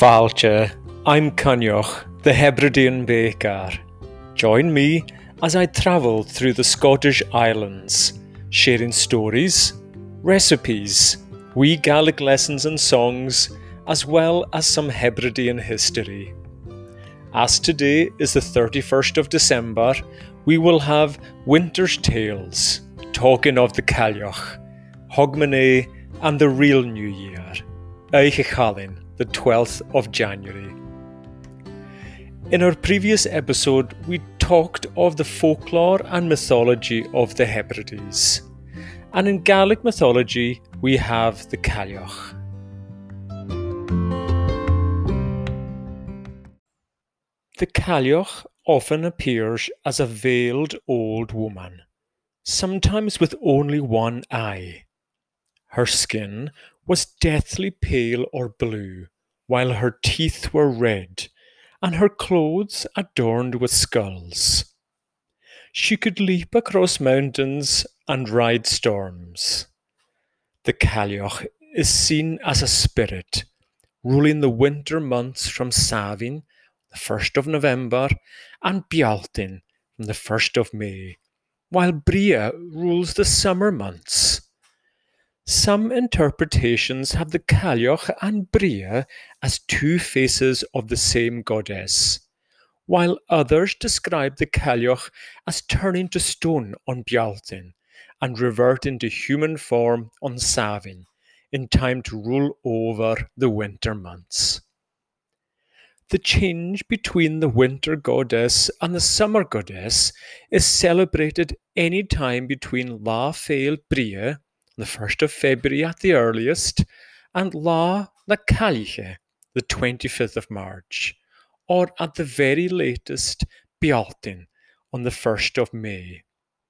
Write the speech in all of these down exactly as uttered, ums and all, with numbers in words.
Fáilte, I'm Cynioch, the Hebridean baker. Join me as I travel through the Scottish Islands, sharing stories, recipes, wee Gaelic lessons and songs, as well as some Hebridean history. As today is the thirty-first of December, we will have Winter's Tales, talking of the Cailleach, Hogmanay and the real New Year, Eichichalin, the twelfth of January. In our previous episode, we talked of the folklore and mythology of the Hebrides. And in Gaelic mythology, we have the Cailleach. The Cailleach often appears as a veiled old woman, sometimes with only one eye. Her skin was deathly pale or blue, while her teeth were red, and her clothes adorned with skulls. She could leap across mountains and ride storms. The Cailleach is seen as a spirit, ruling the winter months from Samhain, the first of November, and Bealtaine from the first of May, while Bria rules the summer months. Some interpretations have the Cailleach and Bria as two faces of the same goddess, while others describe the Cailleach as turning to stone on Bealtaine and reverting to human form on Samhain in time to rule over the winter months. The change between the winter goddess and the summer goddess is celebrated any time between La Féil Bria, the first of February at the earliest, and La na Cailleach, the twenty-fifth of March, or at the very latest, Bealtaine, on the first of May.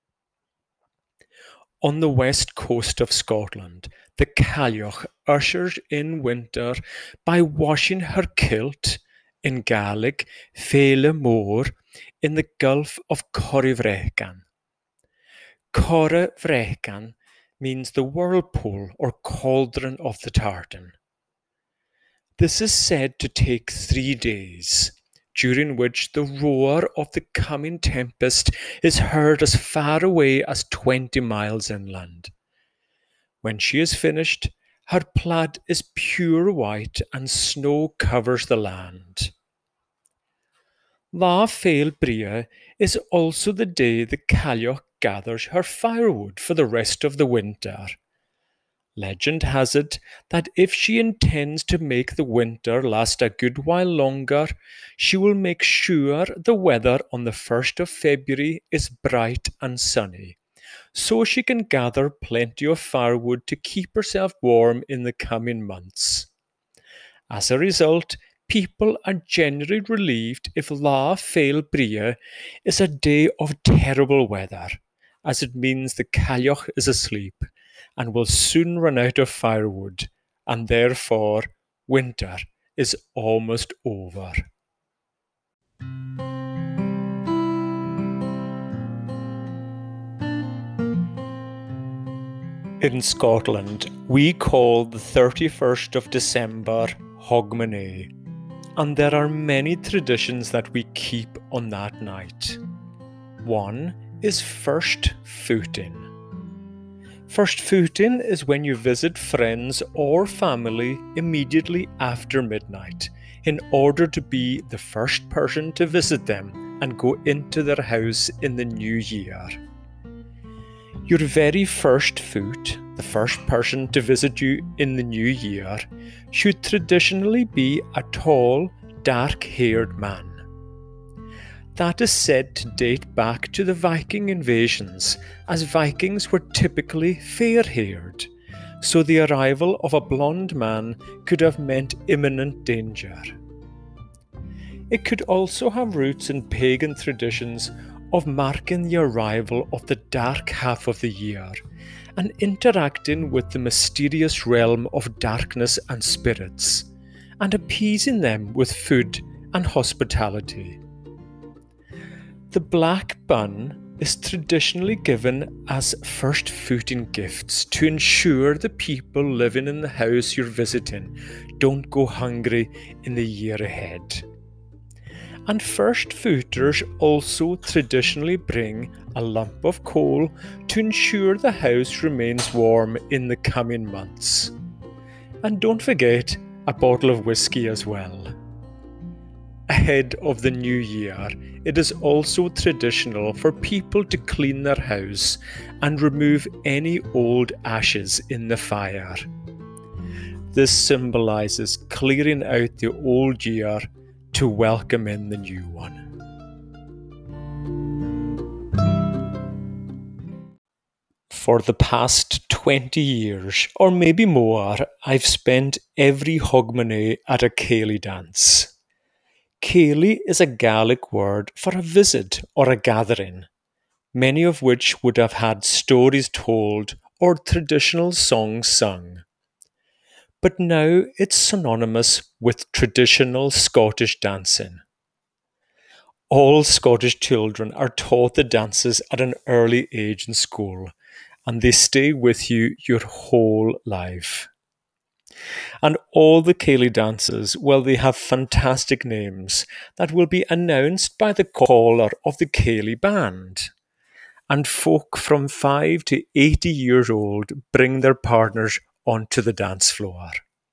On the west coast of Scotland, the Cailleach ushers in winter by washing her kilt, in Gaelic, Féile Mór, in the Gulf of Corryvreckan. Corryvreckan means the whirlpool or cauldron of the tartan. This is said to take three days, during which the roar of the coming tempest is heard as far away as twenty miles inland. When she is finished, her plaid is pure white and snow covers the land. La Féil Bria is also the day the Cailleach gathers her firewood for the rest of the winter. Legend has it that if she intends to make the winter last a good while longer, she will make sure the weather on the first of February is bright and sunny, so she can gather plenty of firewood to keep herself warm in the coming months. As a result, people are generally relieved if La Féil Bria is a day of terrible weather, as it means the Cailleach is asleep and will soon run out of firewood, and therefore winter is almost over. In Scotland, we call the thirty-first of December Hogmanay, and there are many traditions that we keep on that night. One is first footing. First footing is when you visit friends or family immediately after midnight in order to be the first person to visit them and go into their house in the new year. Your very first foot, the first person to visit you in the new year, should traditionally be a tall, dark-haired man. That is said to date back to the Viking invasions, as Vikings were typically fair-haired, so the arrival of a blonde man could have meant imminent danger. It could also have roots in pagan traditions of marking the arrival of the dark half of the year and interacting with the mysterious realm of darkness and spirits, and appeasing them with food and hospitality. The black bun, is traditionally given as first footing gifts to ensure the people living in the house you're visiting don't go hungry in the year ahead. And first footers also traditionally bring a lump of coal to ensure the house remains warm in the coming months. And don't forget a bottle of whiskey as well. Ahead of the new year, it is also traditional for people to clean their house and remove any old ashes in the fire. This symbolises clearing out the old year to welcome in the new one. For the past twenty years, or maybe more, I've spent every Hogmanay at a Céilí dance. Céilí is a Gaelic word for a visit or a gathering, many of which would have had stories told or traditional songs sung. But now it's synonymous with traditional Scottish dancing. All Scottish children are taught the dances at an early age in school, and they stay with you your whole life. And all the Céilí dances, well, they have fantastic names that will be announced by the caller of the Céilí band. And folk from five to eighty years old bring their partners onto the dance floor.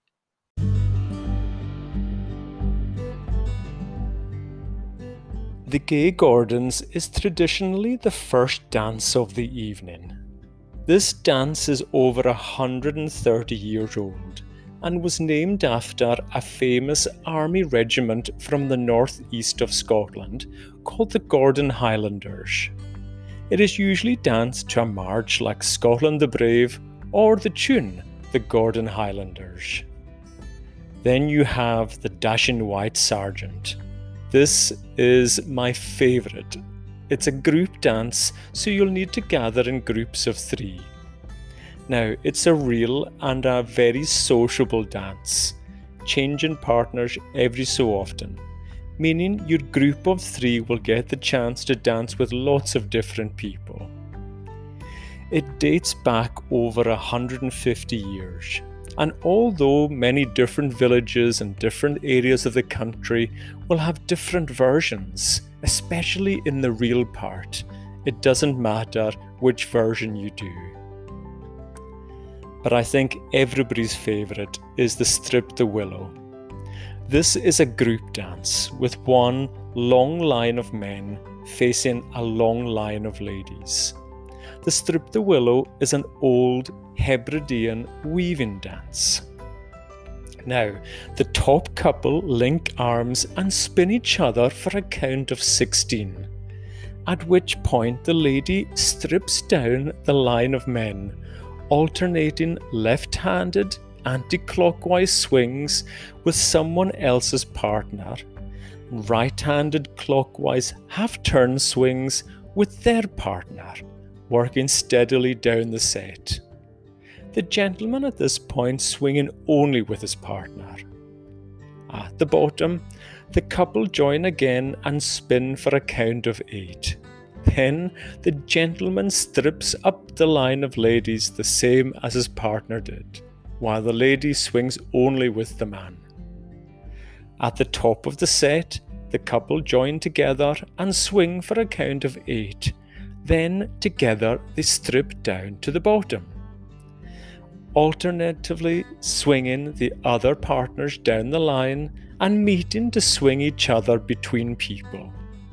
The Gay Gordons is traditionally the first dance of the evening. This dance is over one hundred thirty years old and was named after a famous army regiment from the northeast of Scotland called the Gordon Highlanders. It is usually danced to a march like Scotland the Brave or the tune the Gordon Highlanders. Then you have the Dashing White Sergeant. This is my favourite. It's a group dance, so you'll need to gather in groups of three. Now, it's a real and a very sociable dance, changing partners every so often, meaning your group of three will get the chance to dance with lots of different people. It dates back over one hundred fifty years, and although many different villages and different areas of the country will have different versions, especially in the reel part, it doesn't matter which version you do. But I think everybody's favourite is the Strip the Willow. This is a group dance with one long line of men facing a long line of ladies. The Strip the Willow is an old Hebridean weaving dance. Now, the top couple link arms and spin each other for a count of sixteen, at which point the lady strips down the line of men, alternating left-handed anti-clockwise swings with someone else's partner, right-handed clockwise half-turn swings with their partner, working steadily down the set. The gentleman at this point swinging only with his partner. At the bottom, the couple join again and spin for a count of eight. Then the gentleman strips up the line of ladies the same as his partner did, while the lady swings only with the man. At the top of the set, the couple join together and swing for a count of eight. Then together they strip down to the bottom, alternatively swinging the other partners down the line and meeting to swing each other between people.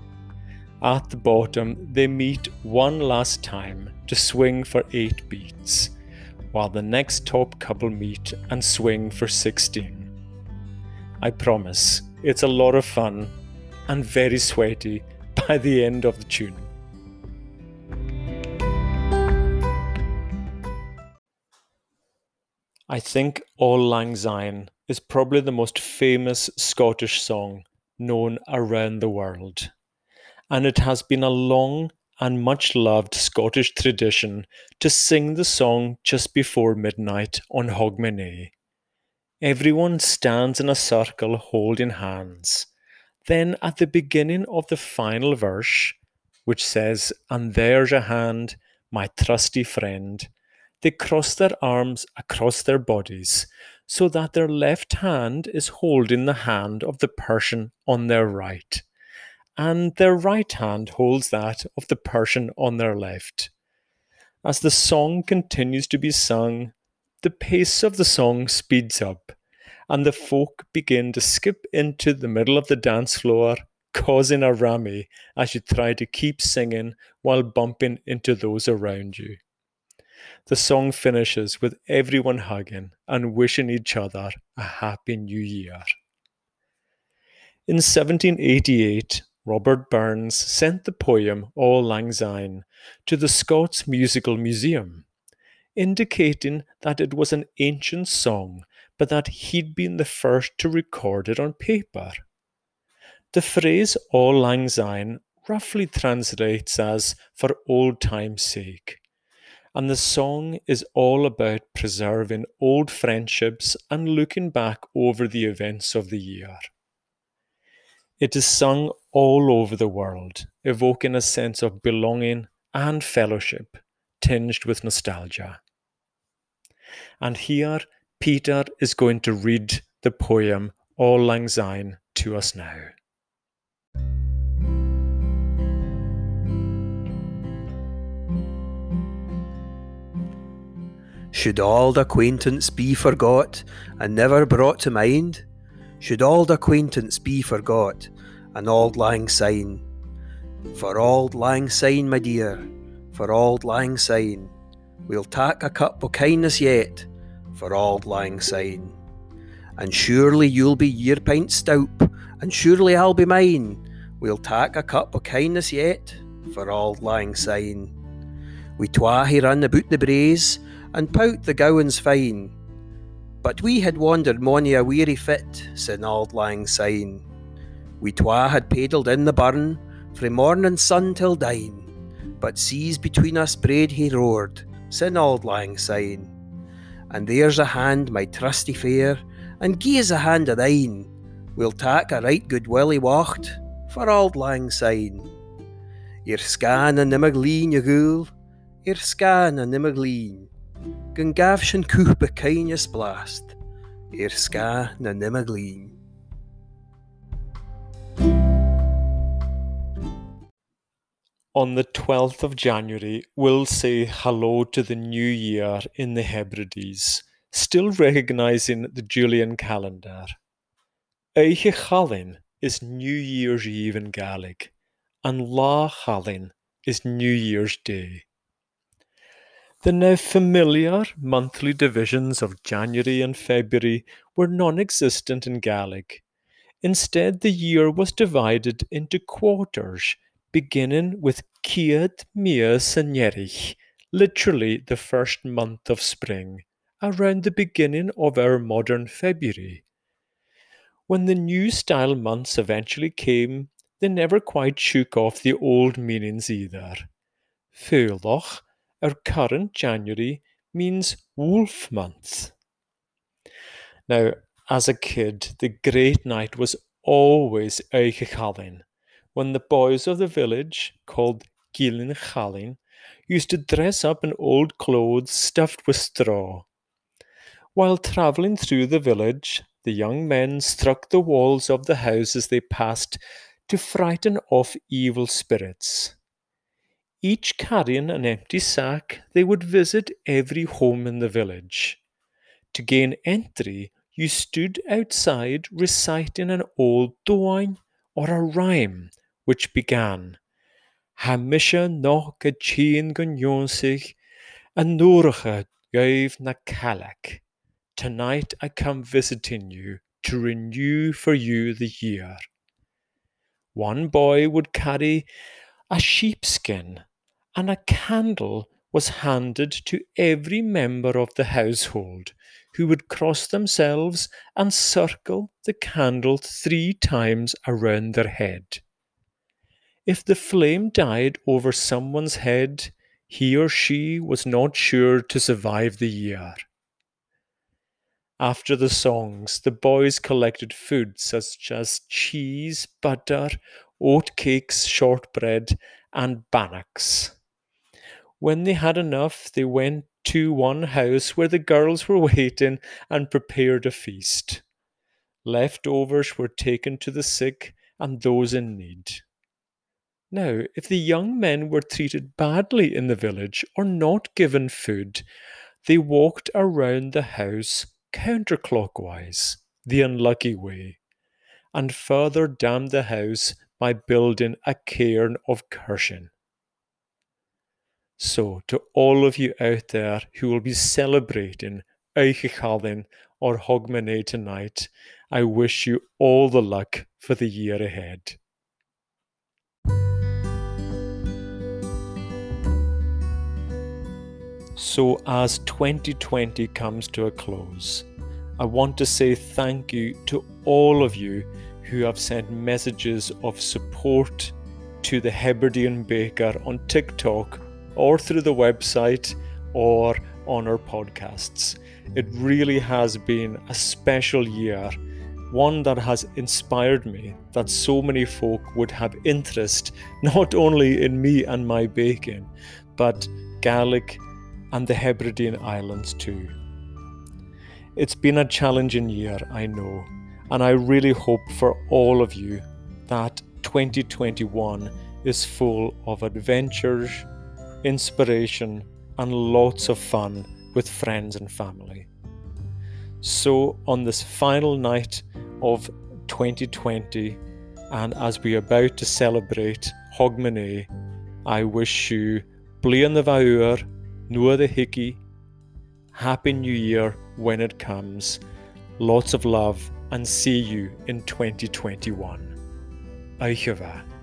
At the bottom, they meet one last time to swing for eight beats, while the next top couple meet and swing for sixteen. I promise, it's a lot of fun and very sweaty by the end of the tune. I think Auld Lang Syne is probably the most famous Scottish song known around the world, and it has been a long and much loved Scottish tradition to sing the song just before midnight on Hogmanay. Everyone stands in a circle holding hands. Then at the beginning of the final verse, which says, "And there's a hand, my trusty friend." They cross their arms across their bodies so that their left hand is holding the hand of the person on their right, and their right hand holds that of the person on their left. As the song continues to be sung, the pace of the song speeds up, and the folk begin to skip into the middle of the dance floor, causing a rammy as you try to keep singing while bumping into those around you. The song finishes with everyone hugging and wishing each other a happy new year. In seventeen eighty-eight, Robert Burns sent the poem Auld Lang Syne to the Scots Musical Museum, indicating that it was an ancient song, but that he'd been the first to record it on paper. The phrase Auld Lang Syne roughly translates as "for old time's sake," and the song is all about preserving old friendships and looking back over the events of the year. It is sung all over the world, evoking a sense of belonging and fellowship, tinged with nostalgia. And here, Peter is going to read the poem Auld Lang Syne to us now. Should auld acquaintance be forgot and never brought to mind? Should auld acquaintance be forgot and Auld Lang Syne? For Auld Lang Syne, my dear, for Auld Lang Syne, we'll tak a cup o' kindness yet, for Auld Lang Syne. And surely you'll be your pint stout, and surely I'll be mine, we'll tak a cup o' kindness yet, for Auld Lang Syne. We twa hae run about the braes, and pout the gowans fine, but we had wandered mony a weary fit sin' Auld Lang Syne. We twa had paddled in the burn, frae morning sun till dine, but seas between us braid hae roared sin' Auld Lang Syne. And there's a hand, my trusty fair, and gie's a hand o' thine, we'll tak a right good willie wacht for Auld Lang Syne. You're scan and Nimmergleen, ye ghoul, you're scan and Nimmergleen, gun gavshin cooch bekynius blast, you're scan and Nimmergleen. On the twelfth of January, we'll say hello to the new year in the Hebrides, still recognising the Julian calendar. Eiche Chalin is New Year's Eve in Gaelic, and La Chalin is New Year's Day. The now familiar monthly divisions of January and February were non-existent in Gaelic. Instead, the year was divided into quarters, beginning with Ciad Mia Sanierich, literally the first month of spring, around the beginning of our modern February. When the new style months eventually came, they never quite shook off the old meanings either. Fúlach, our current January, means wolf month. Now, as a kid, the great night was always Eiche Chalin, when the boys of the village, called Gilin Chalin, used to dress up in old clothes stuffed with straw. While travelling through the village, the young men struck the walls of the houses they passed to frighten off evil spirits. Each carrying an empty sack, they would visit every home in the village. To gain entry, you stood outside reciting an old doin or a rhyme which began, Hamisha noch a cheen gunjonsig, a norige gave na kalak. Tonight I come visiting you to renew for you the year. One boy would carry a sheepskin, and a candle was handed to every member of the household, who would cross themselves and circle the candle three times around their head. If the flame died over someone's head, he or she was not sure to survive the year. After the songs, the boys collected food such as cheese, butter, oat cakes, shortbread, and bannocks. When they had enough, they went to one house where the girls were waiting and prepared a feast. Leftovers were taken to the sick and those in need. Now, if the young men were treated badly in the village or not given food, they walked around the house counterclockwise, the unlucky way, and further damned the house by building a cairn of cursing. So, to all of you out there who will be celebrating Eichichallen or Hogmanay tonight, I wish you all the luck for the year ahead. So, as twenty twenty comes to a close, I want to say thank you to all of you who have sent messages of support to the Hebridean Baker on TikTok or through the website or on our podcasts. It really has been a special year, one that has inspired me that so many folk would have interest not only in me and my baking, but Gaelic and the Hebridean Islands too. It's been a challenging year, I know, and I really hope for all of you that twenty twenty-one is full of adventures, inspiration, and lots of fun with friends and family. So on this final night of twenty twenty, and as we are about to celebrate Hogmanay, I wish you Blian the Vaur, Nua the Hickey, Happy New Year when it comes, lots of love, and see you in twenty twenty-one. Eichava.